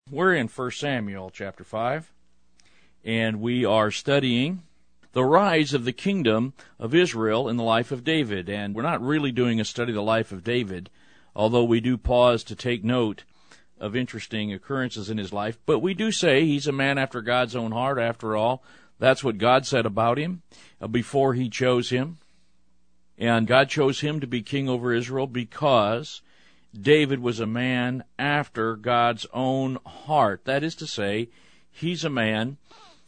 We're in 1 Samuel chapter 5, and we are studying the rise of the kingdom of Israel in the life of David. And we're not really doing a study of the life of David, although we do pause to take note of interesting occurrences in his life. But we do say he's a man after God's own heart, after all. That's what God said about him before he chose him. And God chose him to be king over Israel because David was a man after God's own heart. That is to say, he's a man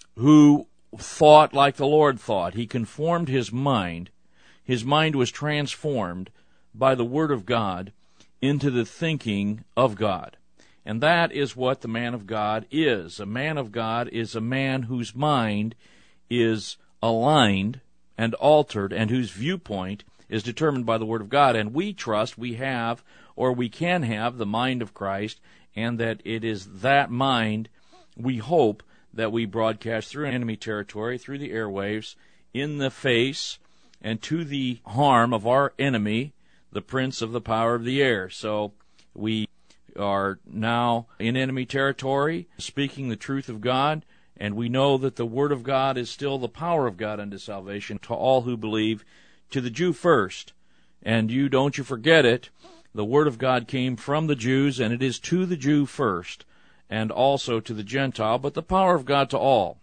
who thought like the Lord thought. He conformed his mind. His mind was transformed by the Word of God into the thinking of God. And that is what the man of God is. A man of God is a man whose mind is aligned and altered and whose viewpoint is determined by the Word of God. And we trust we have, or we can have, the mind of Christ, and that it is that mind, we hope, that we broadcast through enemy territory, through the airwaves, in the face and to the harm of our enemy, the prince of the power of the air. So we are now in enemy territory, speaking the truth of God, and we know that the Word of God is still the power of God unto salvation to all who believe, to the Jew first. And don't you forget it, the Word of God came from the Jews, and it is to the Jew first, and also to the Gentile, but the power of God to all.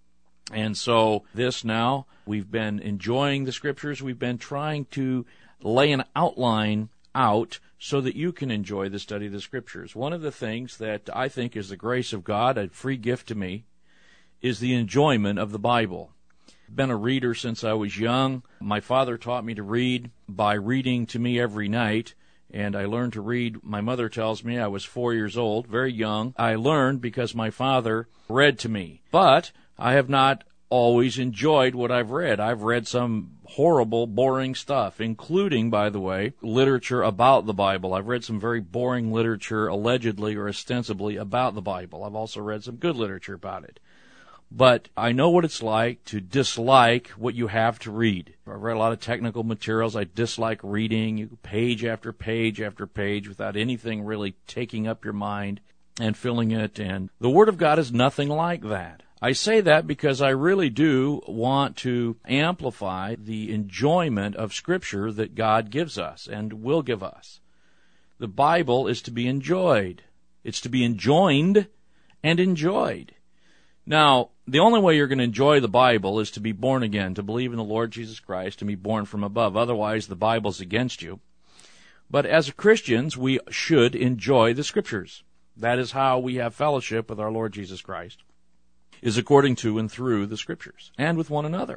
And so this now, we've been enjoying the Scriptures, we've been trying to lay an outline out so that you can enjoy the study of the Scriptures. One of the things that I think is the grace of God, a free gift to me, is the enjoyment of the Bible. I've been a reader since I was young. My father taught me to read by reading to me every night, and I learned to read, my mother tells me, I was 4 years old, very young. I learned because my father read to me. But I have not always enjoyed what I've read. I've read some horrible, boring stuff, including, by the way, literature about the Bible. I've read some very boring literature, allegedly or ostensibly, about the Bible. I've also read some good literature about it. But I know what it's like to dislike what you have to read. I've read a lot of technical materials. I dislike reading page after page after page without anything really taking up your mind and filling it. And the Word of God is nothing like that. I say that because I really do want to amplify the enjoyment of Scripture that God gives us and will give us. The Bible is to be enjoyed. It's to be enjoined and enjoyed. Now, the only way you're going to enjoy the Bible is to be born again, to believe in the Lord Jesus Christ, and be born from above. Otherwise, the Bible's against you. But as Christians, we should enjoy the Scriptures. That is how we have fellowship with our Lord Jesus Christ, is according to and through the Scriptures, and with one another.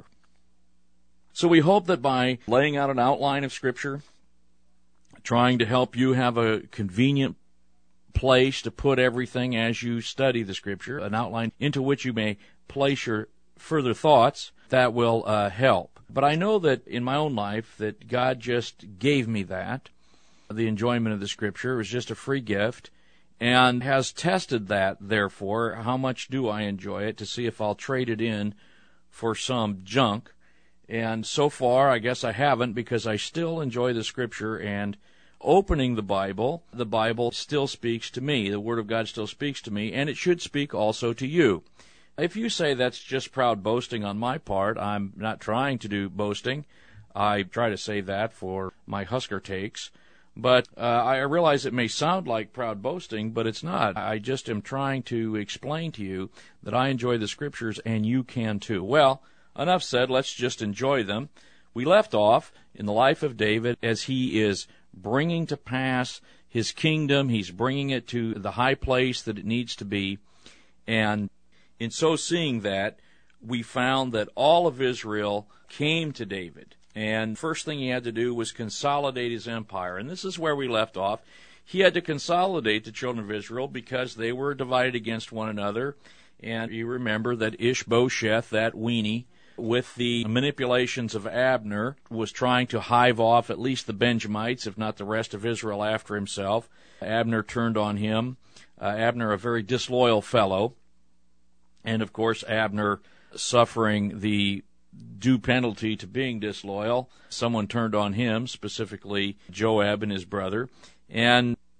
So we hope that by laying out an outline of Scripture, trying to help you have a convenient place to put everything as you study the Scripture, an outline into which you may place your further thoughts, that will help. But I know that in my own life that God just gave me that, the enjoyment of the Scripture. It was just a free gift, and has tested that, therefore, how much do I enjoy it, to see if I'll trade it in for some junk. And so far, I guess I haven't, because I still enjoy the Scripture, and opening the Bible still speaks to me. The Word of God still speaks to me, and it should speak also to you. If you say that's just proud boasting on my part, I'm not trying to do boasting. I try to save that for my Husker takes. But I realize it may sound like proud boasting, but it's not. I just am trying to explain to you that I enjoy the Scriptures, and you can too. Well, enough said. Let's just enjoy them. We left off in the life of David as he is bringing to pass his kingdom. He's bringing it to the high place that it needs to be. And in so seeing that, we found that all of Israel came to David. And first thing he had to do was consolidate his empire. And this is where we left off. He had to consolidate the children of Israel because they were divided against one another. And you remember that Ishbosheth, that weenie, with the manipulations of Abner, was trying to hive off at least the Benjamites, if not the rest of Israel, after himself. Abner turned on him. Abner, a very disloyal fellow. And, of course, Abner suffering the due penalty to being disloyal. Someone turned on him, specifically Joab and his brother. And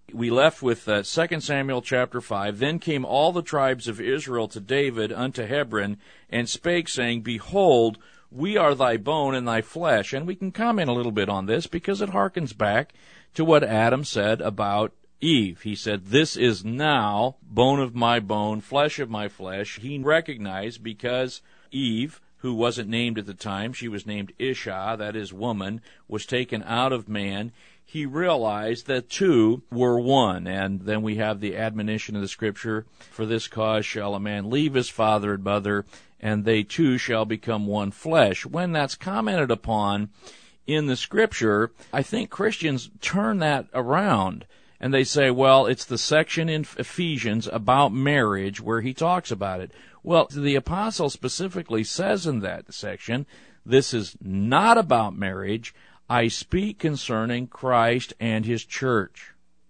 We left with 2 Samuel chapter 5. Then came all the tribes of Israel to David unto Hebron, and spake, saying, Behold, we are thy bone and thy flesh. And we can comment a little bit on this because it harkens back to what Adam said about Eve. He said, This is now bone of my bone, flesh of my flesh. He recognized because Eve, who wasn't named at the time, she was named Isha, that is woman, was taken out of man. He realized that two were one. And then we have the admonition of the Scripture, For this cause shall a man leave his father and mother, and they two shall become one flesh. When that's commented upon in the Scripture, I think Christians turn that around, and they say, well, it's the section in Ephesians about marriage where he talks about it. Well, the apostle specifically says in that section, this is not about marriage. I speak concerning Christ and his church.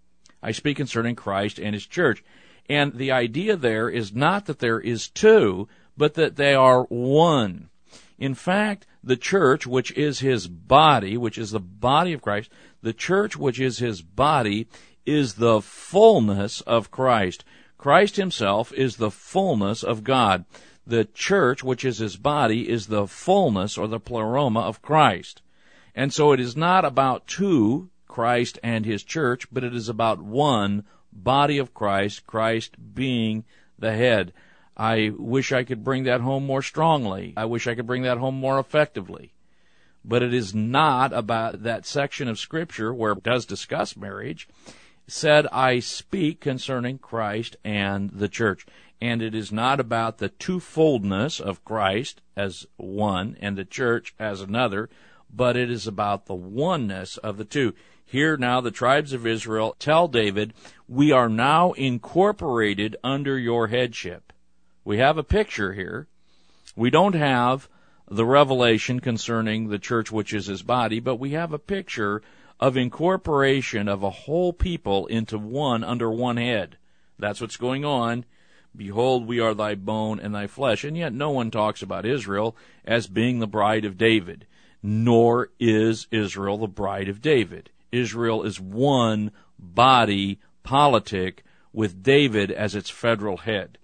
I speak concerning Christ and his church. And the idea there is not that there is two, but that they are one. In fact, the church, which is his body, which is the body of Christ, the church, which is his body, is the fullness of Christ. Christ himself is the fullness of God. The church, which is his body, is the fullness or the pleroma of Christ. And so it is not about two, Christ and his church, but it is about one body of Christ, Christ being the head. I wish I could bring that home more strongly. I wish I could bring that home more effectively. But it is not about that section of Scripture where it does discuss marriage. It said, I speak concerning Christ and the church. And it is not about the twofoldness of Christ as one and the church as another, but it is about the oneness of the two. Here now the tribes of Israel tell David, we are now incorporated under your headship. We have a picture here. We don't have the revelation concerning the church which is his body, but we have a picture of incorporation of a whole people into one under one head. That's what's going on. Behold, we are thy bone and thy flesh. And yet no one talks about Israel as being the bride of David, nor is Israel the bride of David. Israel is one body politic with David as its federal head.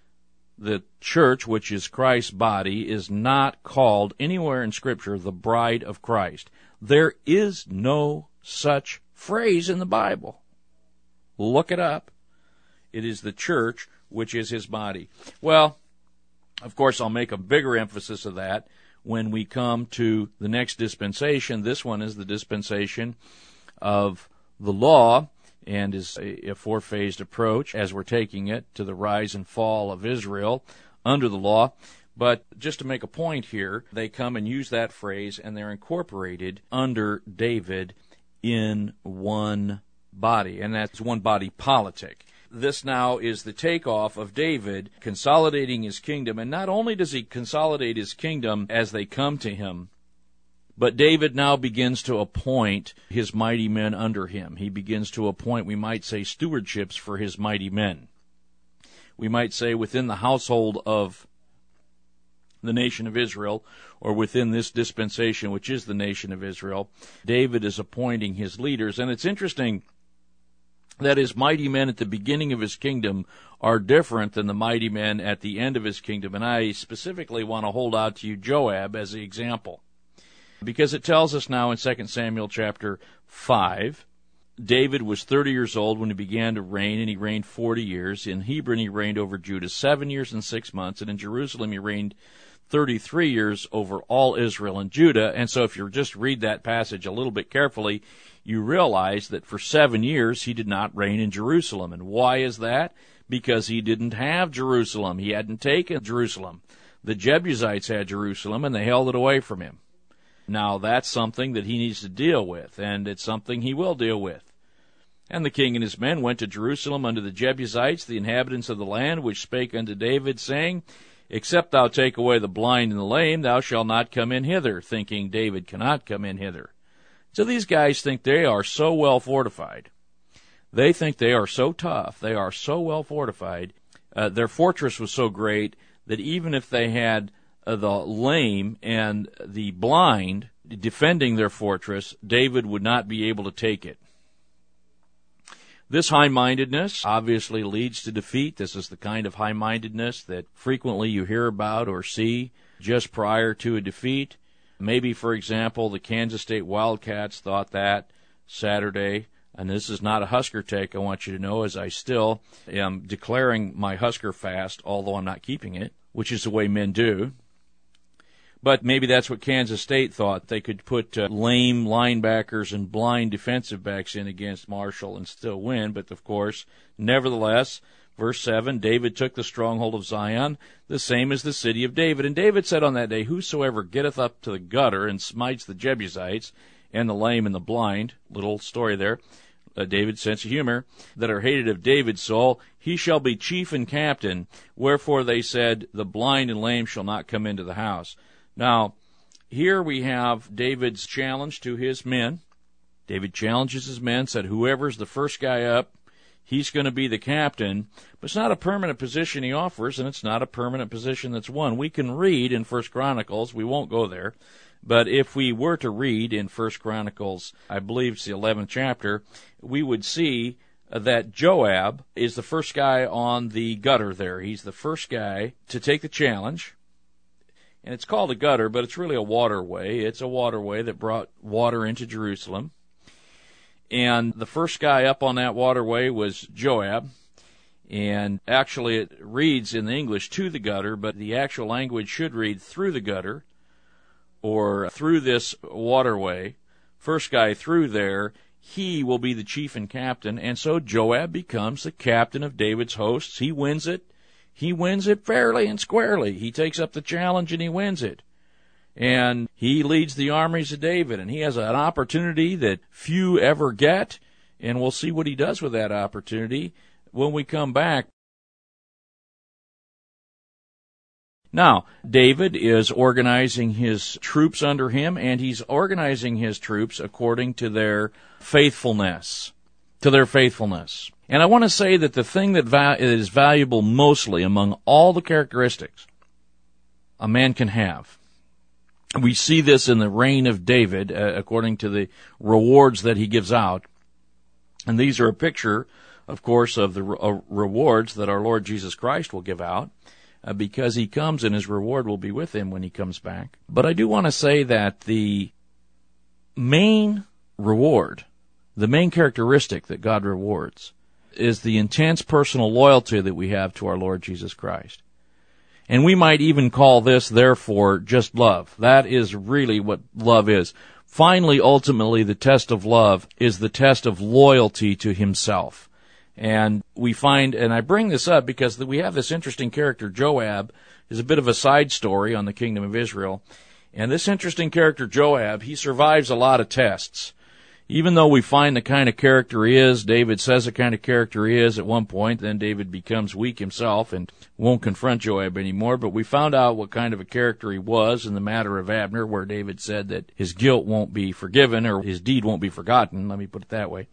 The church, which is Christ's body, is not called anywhere in Scripture the bride of Christ. There is no such phrase in the Bible. Look it up. It is the church, which is his body. Well, of course, I'll make a bigger emphasis of that when we come to the next dispensation. This one is the dispensation of the law, and is a four-phased approach as we're taking it to the rise and fall of Israel under the law. But just to make a point here, they come and use that phrase, and they're incorporated under David in one body, and that's one body politic. This now is the takeoff of David consolidating his kingdom, and not only does he consolidate his kingdom as they come to him, but David now begins to appoint his mighty men under him. He begins to appoint, we might say, stewardships for his mighty men. We might say within the household of the nation of Israel, or within this dispensation, which is the nation of Israel, David is appointing his leaders. And it's interesting that his mighty men at the beginning of his kingdom are different than the mighty men at the end of his kingdom. And I specifically want to hold out to you Joab as the example, because it tells us now in 2 Samuel chapter 5, David was 30 years old when he began to reign, and he reigned 40 years. In Hebron he reigned over Judah 7 years and 6 months, and in Jerusalem he reigned 33 years over all Israel and Judah. And so if you just read that passage a little bit carefully, you realize that for 7 years he did not reign in Jerusalem. And why is that? Because he didn't have Jerusalem. He hadn't taken Jerusalem. The Jebusites had Jerusalem, and they held it away from him. Now, that's something that he needs to deal with, and it's something he will deal with. And the king and his men went to Jerusalem unto the Jebusites, the inhabitants of the land, which spake unto David, saying, Except thou take away the blind and the lame, thou shalt not come in hither, thinking David cannot come in hither. So these guys think they are so well fortified. They think they are so tough. They are so well fortified. Their fortress was so great that even if they had the lame and the blind defending their fortress, David would not be able to take it. This high-mindedness obviously leads to defeat. This is the kind of high-mindedness that frequently you hear about or see just prior to a defeat. Maybe, for example, the Kansas State Wildcats thought that Saturday, and this is not a Husker take, I want you to know, as I still am declaring my Husker fast, although I'm not keeping it, which is the way men do. But maybe that's what Kansas State thought. They could put lame linebackers and blind defensive backs in against Marshall and still win. But, of course, nevertheless, verse 7, David took the stronghold of Zion, the same as the city of David. And David said on that day, whosoever getteth up to the gutter and smites the Jebusites and the lame and the blind, little story there, David's sense of humor, that are hated of David's soul, he shall be chief and captain. Wherefore they said, the blind and lame shall not come into the house. Now, here we have David's challenge to his men. David challenges his men, said whoever's the first guy up, he's going to be the captain. But it's not a permanent position he offers, and it's not a permanent position that's won. We can read in 1 Chronicles, we won't go there, but if we were to read in 1 Chronicles, I believe it's the 11th chapter, we would see that Joab is the first guy on the gutter there. He's the first guy to take the challenge. And it's called a gutter, but it's really a waterway. It's a waterway that brought water into Jerusalem. And the first guy up on that waterway was Joab. And actually it reads in the English to the gutter, but the actual language should read through the gutter or through this waterway. First guy through there, he will be the chief and captain. And so Joab becomes the captain of David's hosts. He wins it. He wins it fairly and squarely. He takes up the challenge and he wins it. And he leads the armies of David, and he has an opportunity that few ever get, and we'll see what he does with that opportunity when we come back. Now, David is organizing his troops under him, and he's organizing his troops according to their faithfulness. And I want to say that the thing that is valuable mostly among all the characteristics a man can have, we see this in the reign of David, according to the rewards that he gives out. And these are a picture, of course, of the rewards that our Lord Jesus Christ will give out, because he comes and his reward will be with him when he comes back. But I do want to say that the main reward, the main characteristic that God rewards, is the intense personal loyalty that we have to our Lord Jesus Christ. And we might even call this, therefore, just love. That is really what love is. Finally, ultimately, the test of love is the test of loyalty to himself. And we find, and I bring this up because we have this interesting character, Joab, is a bit of a side story on the kingdom of Israel. And this interesting character, Joab, he survives a lot of tests. Even though we find the kind of character he is, David says the kind of character he is at one point, then David becomes weak himself and won't confront Joab anymore, but we found out what kind of a character he was in the matter of Abner, where David said that his guilt won't be forgiven, or his deed won't be forgotten, let me put it that way.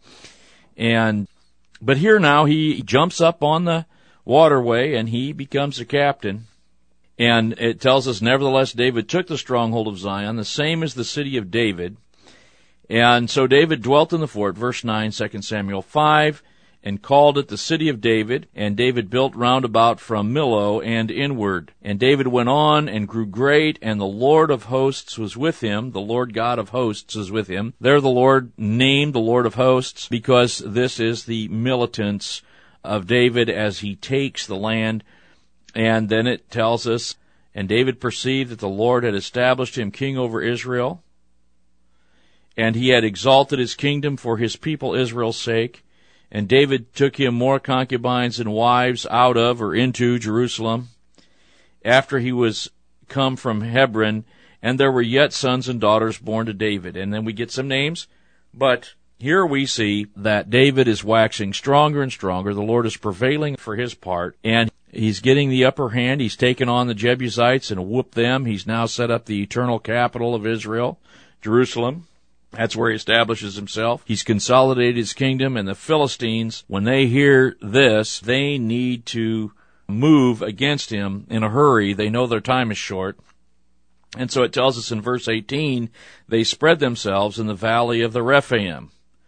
But here now he jumps up on the waterway and he becomes a captain. And it tells us, nevertheless, David took the stronghold of Zion, the same as the city of David. And so David dwelt in the fort, verse 9, 2 Samuel 5, and called it the city of David, and David built round about from Millo and inward. And David went on and grew great, and the Lord of hosts was with him, the Lord God of hosts is with him. There the Lord named the Lord of hosts, because this is the militance of David as he takes the land. And then it tells us, and David perceived that the Lord had established him king over Israel, and he had exalted his kingdom for his people Israel's sake. And David took him more concubines and wives out of or into Jerusalem after he was come from Hebron, and there were yet sons and daughters born to David. And then we get some names, but here we see that David is waxing stronger and stronger. The Lord is prevailing for his part, and he's getting the upper hand. He's taken on the Jebusites and whooped them. He's now set up the eternal capital of Israel, Jerusalem. That's where he establishes himself. He's consolidated his kingdom, and the Philistines, when they hear this, they need to move against him in a hurry. They know their time is short. And so it tells us in verse 18, they spread themselves in the valley of the Rephaim.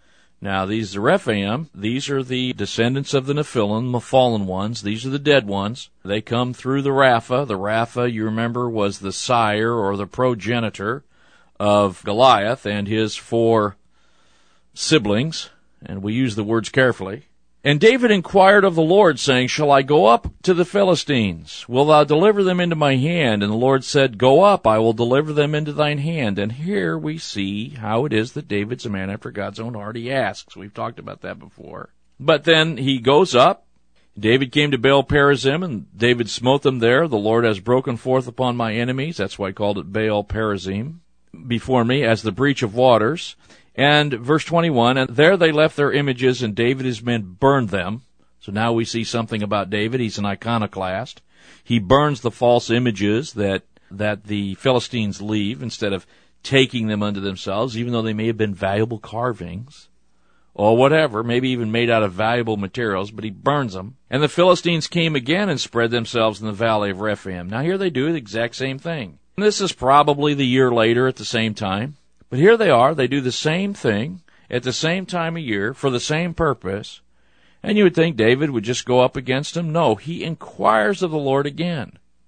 Now, these Rephaim, these are the descendants of the Nephilim, the fallen ones. These are the dead ones. They come through the Rapha. The Rapha, you remember, was the sire or the progenitor of Goliath and his 4 siblings. And we use the words carefully. And David inquired of the Lord, saying, Shall I go up to the Philistines? Wilt thou deliver them into my hand? And the Lord said, Go up, I will deliver them into thine hand. And here we see how it is that David's a man after God's own heart. He asks. We've talked about that before. But then he goes up. David came to Baal Perazim, and David smote them there. The Lord has broken forth upon my enemies. That's why I called it Baal Perazim. Before me as the breach of waters. And verse 21, and there they left their images, and David and his men burned them. So now we see something about David. He's an iconoclast. He burns the false images that the Philistines leave instead of taking them unto themselves, even though they may have been valuable carvings or whatever, maybe even made out of valuable materials, but he burns them. And the Philistines came again and spread themselves in the valley of Rephaim. Now here they do the exact same thing. And this is probably the year later at the same time. But here they are, they do the same thing at the same time of year for the same purpose, and you would think David would just go up against them. No, he inquires of the Lord again.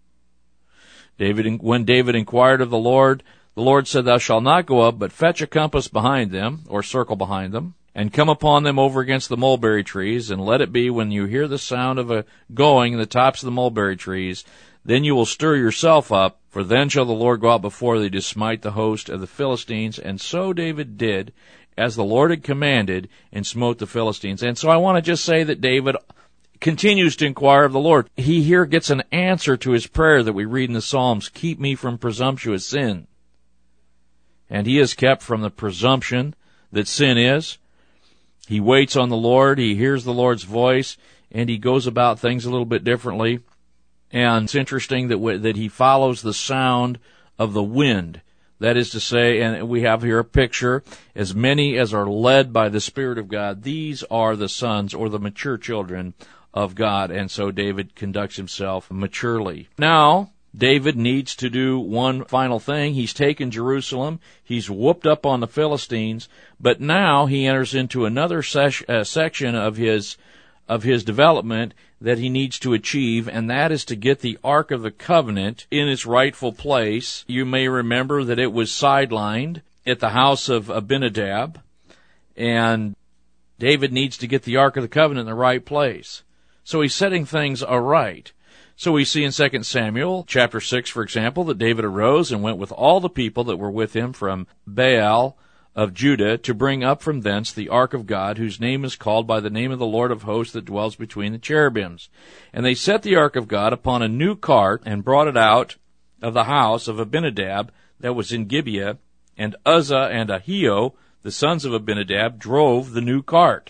When David inquired of the Lord said, Thou shalt not go up, but fetch a compass behind them, or circle behind them, and come upon them over against the mulberry trees, and let it be when you hear the sound of a going in the tops of the mulberry trees, then you will stir yourself up, for then shall the Lord go out before thee to smite the host of the Philistines. And so David did, as the Lord had commanded, and smote the Philistines. And so I want to just say that David continues to inquire of the Lord. He here gets an answer to his prayer that we read in the Psalms, Keep me from presumptuous sin. And he is kept from the presumption that sin is. He waits on the Lord, he hears the Lord's voice, and he goes about things a little bit differently. And it's interesting that he follows the sound of the wind. That is to say, and we have here a picture, as many as are led by the Spirit of God, these are the sons or the mature children of God. And so David conducts himself maturely. Now, David needs to do one final thing. He's taken Jerusalem. He's whooped up on the Philistines. But now he enters into another section of his development that he needs to achieve, and that is to get the Ark of the Covenant in its rightful place. You may remember that it was sidelined at the house of Abinadab, and David needs to get the Ark of the Covenant in the right place. So he's setting things aright. So we see in 2 Samuel chapter 6, for example, that David arose and went with all the people that were with him from Baal of Judah to bring up from thence the ark of God, whose name is called by the name of the Lord of hosts that dwells between the cherubims. And they set the ark of God upon a new cart and brought it out of the house of Abinadab that was in Gibeah, and Uzzah and Ahio, the sons of Abinadab, drove the new cart.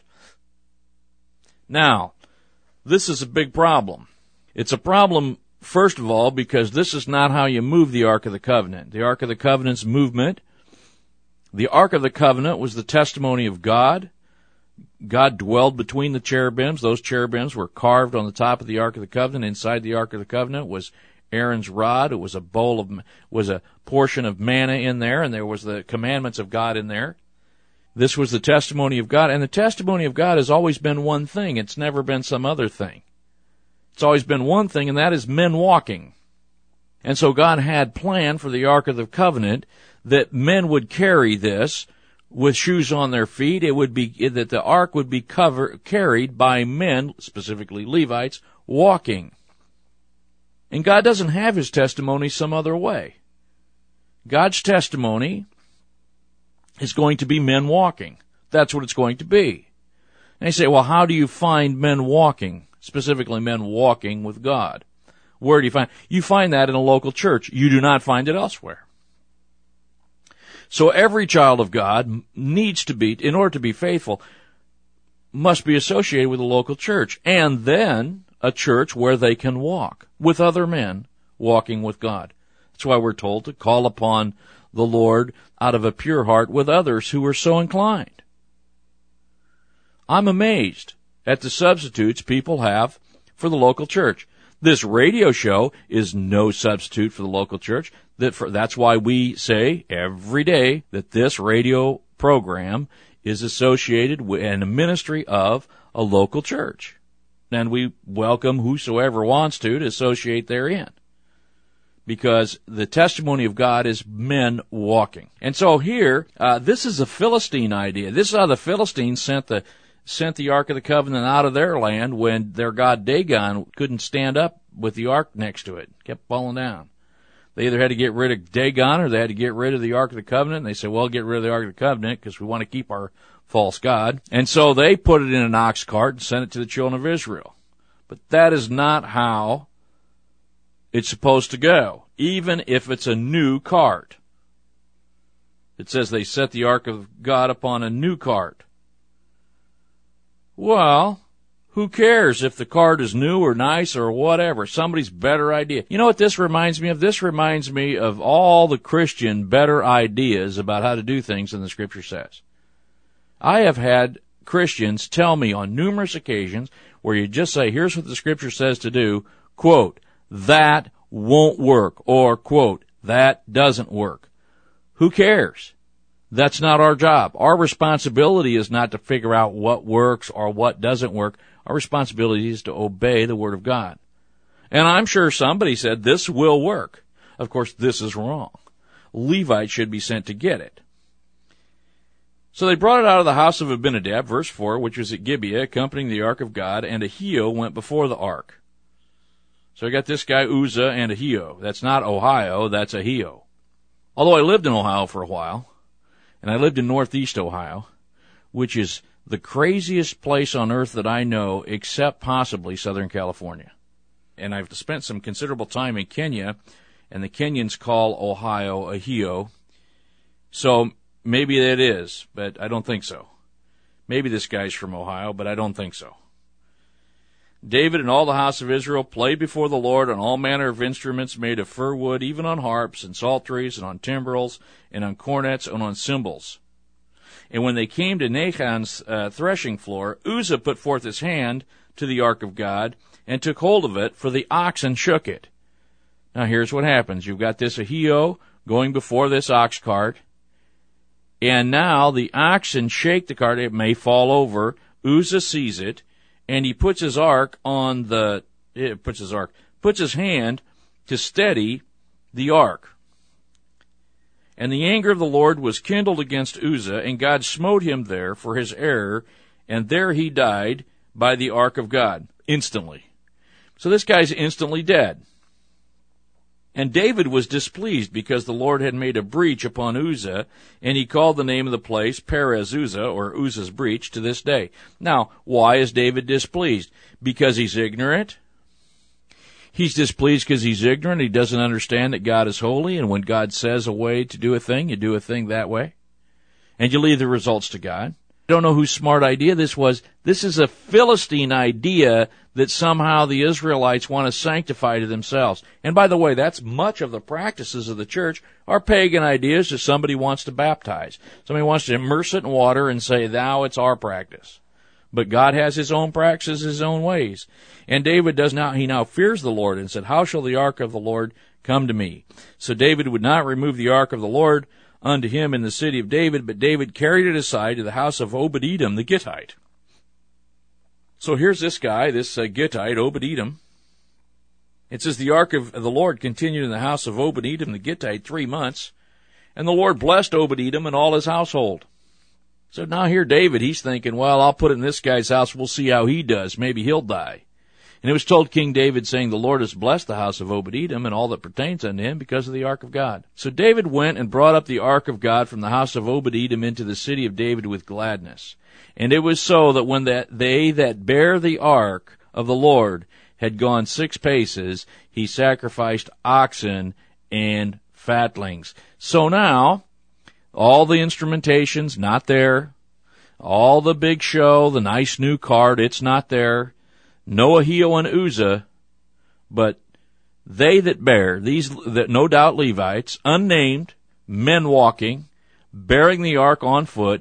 Now, this is a big problem. It's a problem, first of all, because this is not how you move the Ark of the Covenant. The Ark of the Covenant's movement, the Ark of the Covenant was the testimony of God. God dwelled between the cherubims. Those cherubims were carved on the top of the Ark of the Covenant. Inside the Ark of the Covenant was Aaron's rod. It was a portion of manna in there, and there was the commandments of God in there. This was the testimony of God, and the testimony of God has always been one thing. It's never been some other thing. It's always been one thing, and that is men walking. And so God had planned for the Ark of the Covenant that men would carry this with shoes on their feet. It would be that the ark would be carried by men, specifically Levites, walking. And God doesn't have his testimony some other way. God's testimony is going to be men walking. That's what it's going to be. And you say, well, how do you find men walking, specifically men walking with God? Where do you find? You find that in a local church. You do not find it elsewhere. So every child of God needs to be, in order to be faithful, must be associated with a local church, and then a church where they can walk with other men walking with God. That's why we're told to call upon the Lord out of a pure heart with others who are so inclined. I'm amazed at the substitutes people have for the local church. This radio show is no substitute for the local church. That's why we say every day that this radio program is associated with and a ministry of a local church. And we welcome whosoever wants to associate therein. Because the testimony of God is men walking. And so here, this is a Philistine idea. This is how the Philistines sent the Ark of the Covenant out of their land when their god Dagon couldn't stand up with the Ark next to it. Kept falling down. They either had to get rid of Dagon or they had to get rid of the Ark of the Covenant. And they said, well, get rid of the Ark of the Covenant because we want to keep our false god. And so they put it in an ox cart and sent it to the children of Israel. But that is not how it's supposed to go, even if it's a new cart. It says they set the Ark of God upon a new cart. Well, who cares if the cart is new or nice or whatever? Somebody's better idea. You know what this reminds me of? This reminds me of all the Christian better ideas about how to do things than the Scripture says. I have had Christians tell me on numerous occasions where you just say, here's what the Scripture says to do, quote, that won't work, or, quote, that doesn't work. Who cares? That's not our job. Our responsibility is not to figure out what works or what doesn't work. Our responsibility is to obey the Word of God. And I'm sure somebody said, this will work. Of course, this is wrong. Levites should be sent to get it. So they brought it out of the house of Abinadab, verse 4, which was at Gibeah, accompanying the ark of God, and Ahio went before the ark. So I got this guy Uzzah and Ahio. That's not Ohio, that's Ahio. Although I lived in Ohio for a while, and I lived in northeast Ohio, which is the craziest place on earth that I know, except possibly Southern California. And I've spent some considerable time in Kenya, and the Kenyans call Ohio Ahio. So maybe it is, but I don't think so. Maybe this guy's from Ohio, but I don't think so. David and all the house of Israel played before the Lord on all manner of instruments made of fir wood, even on harps and psalteries and on timbrels and on cornets and on cymbals. And when they came to Nachon's threshing floor, Uzzah put forth his hand to the ark of God and took hold of it, for the oxen shook it. Now here's what happens. You've got this Ahio going before this ox cart, and now the oxen shake the cart. It may fall over. Uzzah sees it, and he puts his ark on puts his hand to steady the ark. And the anger of the Lord was kindled against Uzzah, and God smote him there for his error, and there he died by the ark of God, instantly. So this guy's instantly dead. And David was displeased because the Lord had made a breach upon Uzzah, and he called the name of the place Perez Uzzah, or Uzzah's breach, to this day. Now, why is David displeased? Because he's ignorant? He's displeased because he's ignorant. He doesn't understand that God is holy, and when God says a way to do a thing, you do a thing that way. And you leave the results to God. I don't know whose smart idea this was. This is a Philistine idea that somehow the Israelites want to sanctify to themselves. And by the way, that's much of the practices of the church are pagan ideas that somebody wants to baptize. Somebody wants to immerse it in water and say, thou, it's our practice. But God has his own practices, his own ways. And David he now fears the Lord and said, how shall the ark of the Lord come to me? So David would not remove the ark of the Lord unto him in the city of David, but David carried it aside to the house of Obed-Edom the Gittite. So here's this guy, this Gittite, Obed-Edom. It says, the ark of the Lord continued in the house of Obed-Edom the Gittite 3 months, and the Lord blessed Obed-Edom and all his household. So now here David, he's thinking, well, I'll put it in this guy's house, we'll see how he does, maybe he'll die. And it was told King David, saying, the Lord has blessed the house of Obed-Edom and all that pertains unto him because of the ark of God. So David went and brought up the ark of God from the house of Obed-Edom into the city of David with gladness. And it was so that when they that bear the ark of the Lord had gone 6 paces, he sacrificed oxen and fatlings. So now, all the instrumentation's not there. All the big show, the nice new cart, it's not there. No Ahio and Uzzah, but they that bear, these that no doubt Levites, unnamed, men walking, bearing the ark on foot,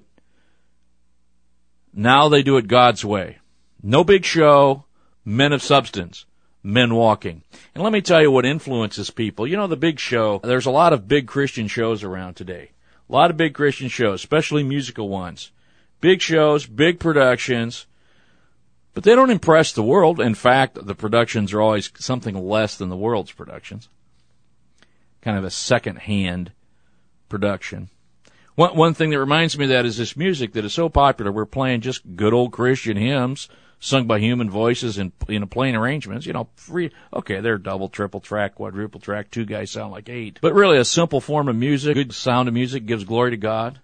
now they do it God's way. No big show, men of substance, men walking. And let me tell you what influences people. You know, the big show, there's a lot of big Christian shows around today. A lot of big Christian shows, especially musical ones. big shows, big productions, but they don't impress the world. In fact, the productions are always something less than the world's productions. Kind of a second-hand production. One thing that reminds me of that is this music that is so popular. We're playing just good old Christian hymns sung by human voices in plain arrangements. Okay, they're double, triple track, quadruple track, 2 guys sound like 8. But really a simple form of music, good sound of music gives glory to God.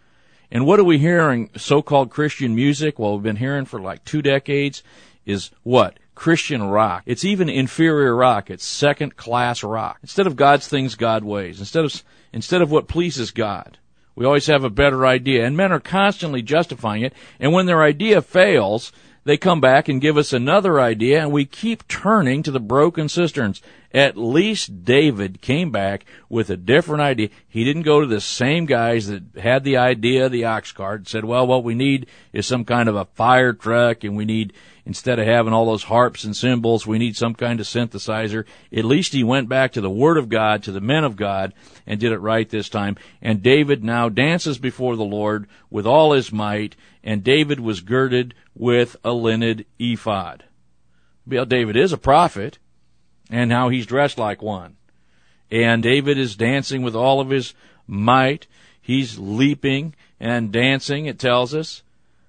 And what do we hear in so-called Christian music? Well, we've been hearing for like 2 decades is what? Christian rock. It's even inferior rock. It's second-class rock. Instead of God's things, God ways. Instead of what pleases God. We always have a better idea. And men are constantly justifying it. And when their idea fails, they come back and give us another idea, and we keep turning to the broken cisterns. At least David came back with a different idea. He didn't go to the same guys that had the idea of the ox cart and said, well, what we need is some kind of a fire truck, and we need, instead of having all those harps and cymbals, we need some kind of synthesizer. At least he went back to the Word of God, to the men of God, and did it right this time. And David now dances before the Lord with all his might, and David was girded with a linen ephod. Well, David is a prophet, and now he's dressed like one. And David is dancing with all of his might. He's leaping and dancing, it tells us.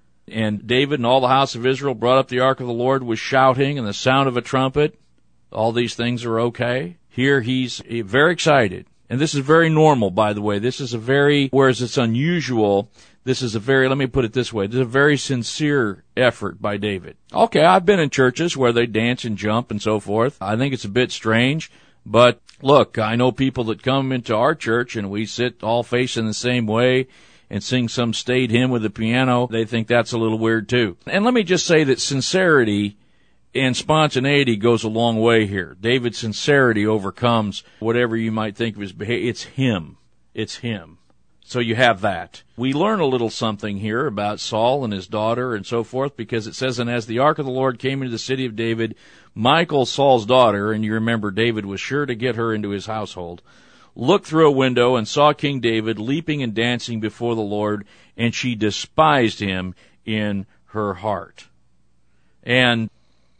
And David and all the house of Israel brought up the ark of the Lord with shouting and the sound of a trumpet. All these things are okay. Here he's very excited. And this is very normal, by the way. This is whereas it's unusual, this is let me put it this way, this is a very sincere effort by David. Okay, I've been in churches where they dance and jump and so forth. I think it's a bit strange, but look, I know people that come into our church and we sit all facing the same way and sing some staid hymn with the piano. They think that's a little weird too. And let me just say that sincerity and spontaneity goes a long way here. David's sincerity overcomes whatever you might think of his behavior. It's him. It's him. So you have that. We learn a little something here about Saul and his daughter and so forth, because it says, and as the ark of the Lord came into the city of David, Michal, Saul's daughter, and you remember David was sure to get her into his household, looked through a window and saw King David leaping and dancing before the Lord, and she despised him in her heart. And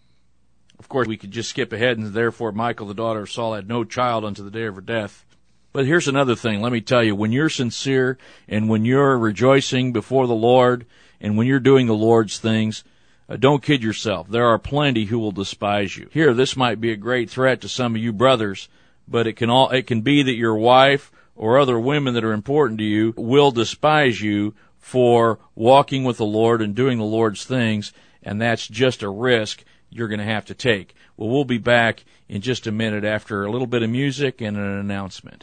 of course, we could just skip ahead, and therefore Michal, the daughter of Saul, had no child unto the day of her death. But here's another thing. Let me tell you, when you're sincere and when you're rejoicing before the Lord and when you're doing the Lord's things, don't kid yourself. There are plenty who will despise you. Here, this might be a great threat to some of you brothers, but it can be that your wife or other women that are important to you will despise you for walking with the Lord and doing the Lord's things, and that's just a risk you're going to have to take. Well, we'll be back in just a minute after a little bit of music and an announcement.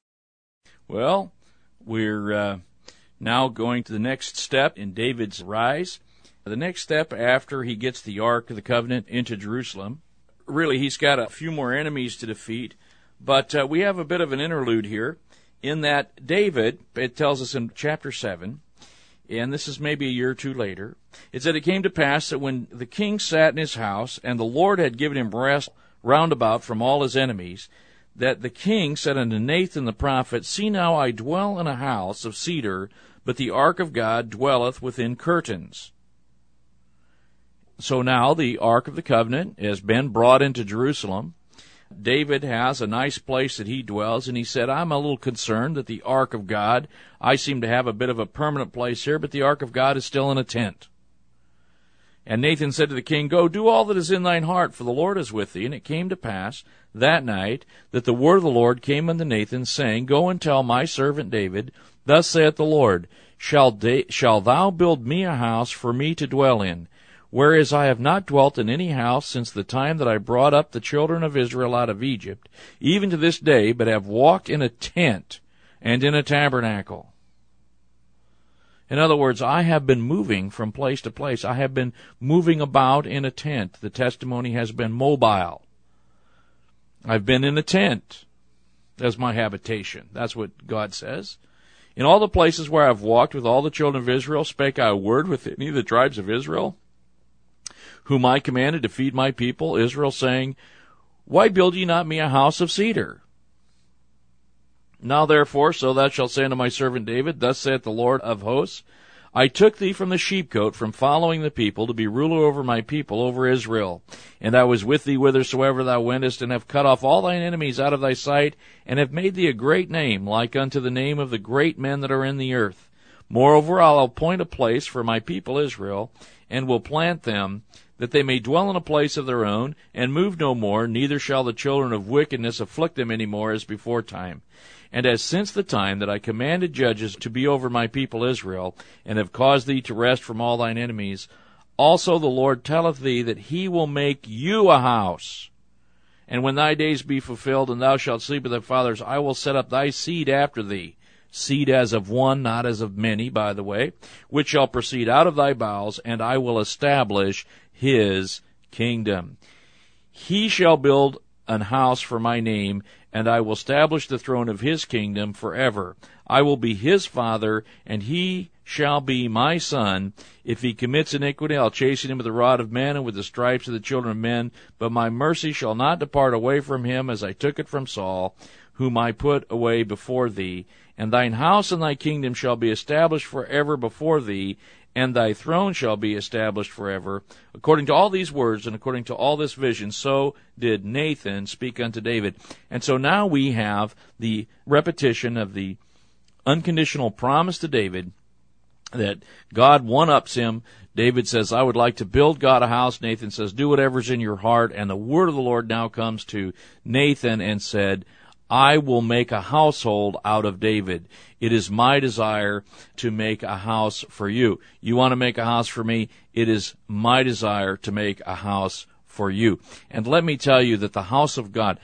Well, we're now going to the next step in David's rise. The next step after he gets the Ark of the Covenant into Jerusalem. Really, he's got a few more enemies to defeat, but we have a bit of an interlude here in that David, it tells us in chapter 7, and this is maybe a year or two later, it said, it came to pass that when the king sat in his house, and the Lord had given him rest round about from all his enemies, that the king said unto Nathan the prophet, See now, I dwell in a house of cedar, but the ark of God dwelleth within curtains. So now the Ark of the Covenant has been brought into Jerusalem. David has a nice place that he dwells, and he said, I'm a little concerned that the Ark of God, I seem to have a bit of a permanent place here, but the Ark of God is still in a tent. And Nathan said to the king, Go, do all that is in thine heart, for the Lord is with thee. And it came to pass that night that the word of the Lord came unto Nathan, saying, Go and tell my servant David, Thus saith the Lord, Shall thou build me a house for me to dwell in? Whereas I have not dwelt in any house since the time that I brought up the children of Israel out of Egypt, even to this day, but have walked in a tent and in a tabernacle. In other words, I have been moving from place to place. I have been moving about in a tent. The testimony has been mobile. I've been in a tent as my habitation. That's what God says. In all the places where I've walked with all the children of Israel, spake I a word with any of the tribes of Israel, whom I commanded to feed my people, Israel, saying, Why build ye not me a house of cedar? Now therefore, so thou shalt say unto my servant David, Thus saith the Lord of hosts, I took thee from the sheepcote, from following the people, to be ruler over my people, over Israel. And I was with thee whithersoever thou wentest, and have cut off all thine enemies out of thy sight, and have made thee a great name, like unto the name of the great men that are in the earth. Moreover, I'll appoint a place for my people Israel, and will plant them, that they may dwell in a place of their own, and move no more, neither shall the children of wickedness afflict them any more as before time. And as since the time that I commanded judges to be over my people Israel, and have caused thee to rest from all thine enemies, also the Lord telleth thee that he will make you a house. And when thy days be fulfilled, and thou shalt sleep with thy fathers, I will set up thy seed after thee, seed as of one, not as of many, by the way, which shall proceed out of thy bowels, and I will establish his kingdom. He shall build an house for my name, and I will establish the throne of his kingdom forever. I will be his father, and he shall be my son. If he commits iniquity, I'll chasten him with the rod of men and with the stripes of the children of men. But my mercy shall not depart away from him, as I took it from Saul, whom I put away before thee. And thine house and thy kingdom shall be established forever before thee, and thy throne shall be established forever. According to all these words and according to all this vision, so did Nathan speak unto David. And so now we have the repetition of the unconditional promise to David that God one-ups him. David says, I would like to build God a house. Nathan says, do whatever's in your heart. And the word of the Lord now comes to Nathan and said, I will make a household out of David. It is my desire to make a house for you. You want to make a house for me? It is my desire to make a house for you. And let me tell you that the house of God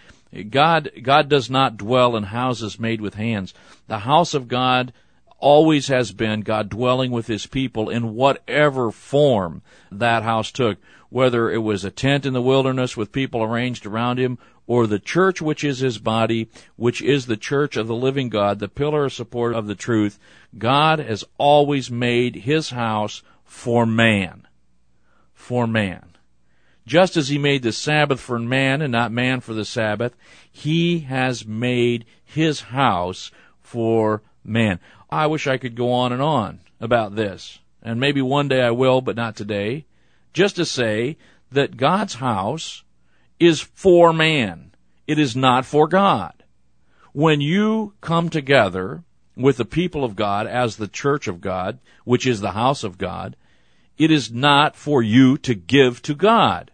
does not dwell in houses made with hands. The house of God always has been God dwelling with his people in whatever form that house took, whether it was a tent in the wilderness with people arranged around him, or the church, which is his body, which is the church of the living God, the pillar of support of the truth. God has always made his house for man. For man. Just as he made the Sabbath for man and not man for the Sabbath, he has made his house for man. I wish I could go on and on about this, and maybe one day I will, but not today, just to say that God's house is for man. It is not for God. When you come together with the people of God as the church of God, which is the house of God, it is not for you to give to God.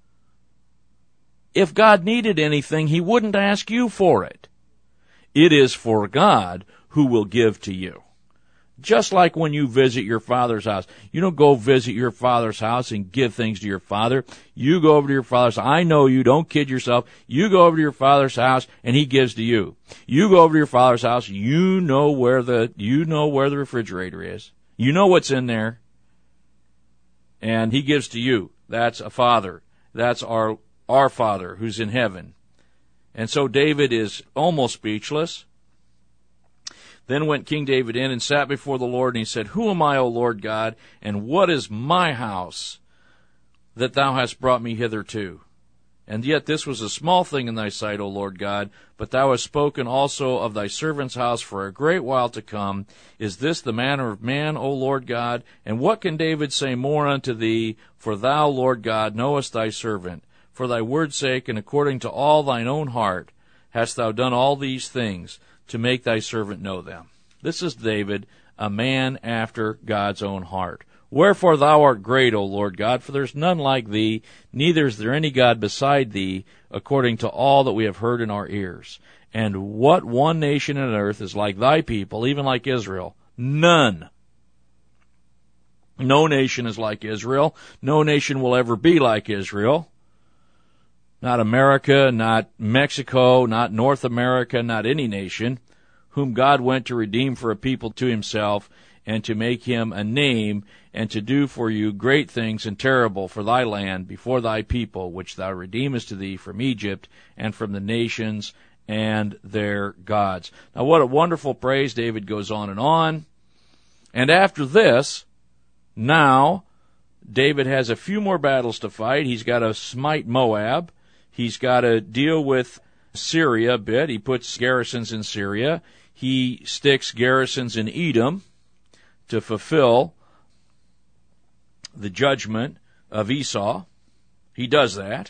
If God needed anything, he wouldn't ask you for it. It is for God who will give to you. Just like when you visit your father's house. You don't go visit your father's house and give things to your father. You go over to your father's house. I know you. Don't kid yourself. You go over to your father's house and he gives to you. You go over to your father's house. You know where the refrigerator is. You know what's in there. And he gives to you. That's a father. That's our Father who's in heaven. And so David is almost speechless. Then went King David in and sat before the Lord, and he said, Who am I, O Lord God, and what is my house that thou hast brought me hitherto? And yet this was a small thing in thy sight, O Lord God, but thou hast spoken also of thy servant's house for a great while to come. Is this the manner of man, O Lord God? And what can David say more unto thee? For thou, Lord God, knowest thy servant. For thy word's sake, and according to all thine own heart, hast thou done all these things, to make thy servant know them. This is David, a man after God's own heart. Wherefore thou art great, O Lord God, for there is none like thee, neither is there any God beside thee, according to all that we have heard in our ears. And what one nation on earth is like thy people, even like Israel? None. No nation is like Israel. No nation will ever be like Israel. Not America, not Mexico, not North America, not any nation, whom God went to redeem for a people to himself, and to make him a name, and to do for you great things and terrible for thy land before thy people, which thou redeemest to thee from Egypt, and from the nations and their gods. Now what a wonderful praise. David goes on. And after this, now, David has a few more battles to fight. He's got to smite Moab. He's got to deal with Syria a bit. He puts garrisons in Syria. He sticks garrisons in Edom to fulfill the judgment of Esau. He does that.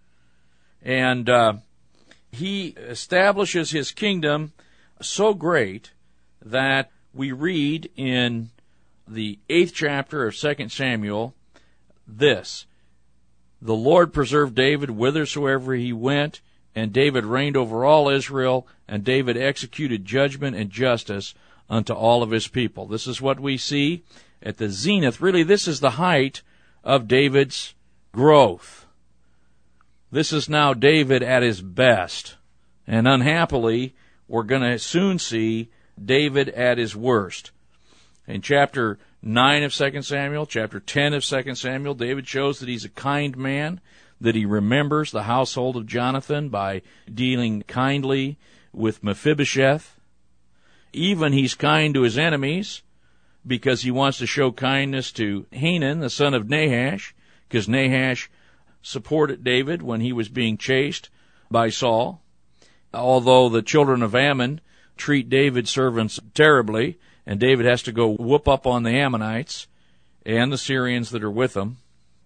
And he establishes his kingdom so great that we read in the 8th chapter of 2 Samuel this: "The Lord preserved David whithersoever he went, and David reigned over all Israel, and David executed judgment and justice unto all of his people." This is what we see at the zenith. Really, this is the height of David's growth. This is now David at his best. And unhappily, we're going to soon see David at his worst. In chapter 9 of 2 Samuel, chapter 10 of 2 Samuel, David shows that he's a kind man, that he remembers the household of Jonathan by dealing kindly with Mephibosheth. Even he's kind to his enemies because he wants to show kindness to Hanan, the son of Nahash, because Nahash supported David when he was being chased by Saul. Although the children of Ammon treat David's servants terribly, and David has to go whoop up on the Ammonites and the Syrians that are with them.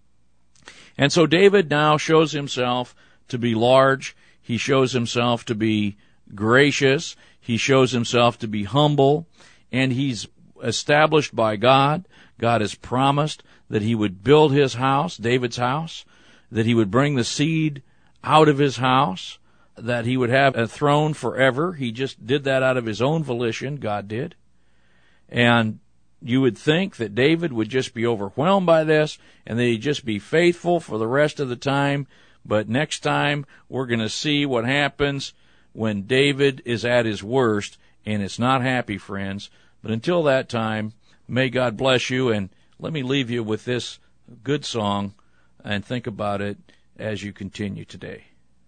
And so David now shows himself to be large. He shows himself to be gracious. He shows himself to be humble. And he's established by God. God has promised that he would build his house, David's house, that he would bring the seed out of his house, that he would have a throne forever. He just did that out of his own volition, God did. And you would think that David would just be overwhelmed by this and that he'd just be faithful for the rest of the time. But next time, we're going to see what happens when David is at his worst, and it's not happy, friends. But until that time, may God bless you, and let me leave you with this good song and think about it as you continue today.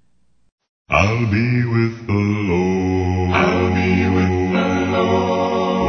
I'll be with the Lord. I'll be with the Lord.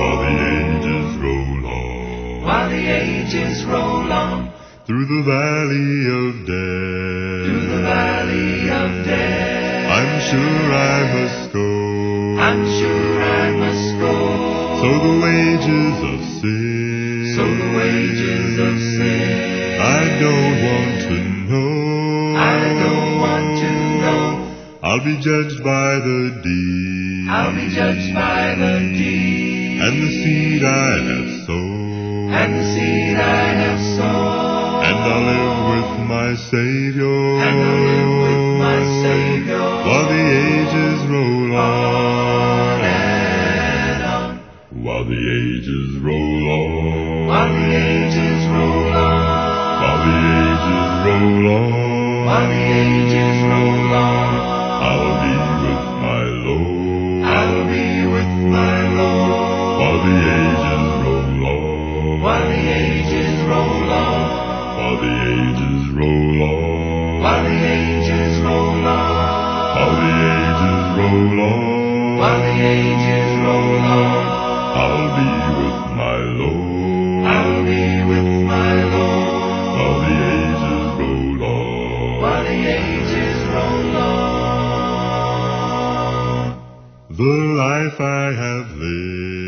While the ages roll on, through the valley of death, through the valley of death, I'm sure I must go, I'm sure I must go. So the wages of sin, so the wages of sin, I don't want to know, I don't want to know. I'll be judged by the deed, I'll be judged by the deed, and the seed I have sown, and the seed I have sown, and I'll live with my Savior, and I'll live with my Savior, while the ages roll on and on, while the ages roll on, while the ages roll on, while the ages roll on, while the ages roll on. I'll be with my Lord, I'll be with my Lord, while the ages roll on, while the ages roll on, while the ages roll on, while the ages roll on, while the ages roll on, while the ages roll on. I'll be with my Lord, I'll be with my Lord, while the ages roll on, while the ages roll on. the life I have lived,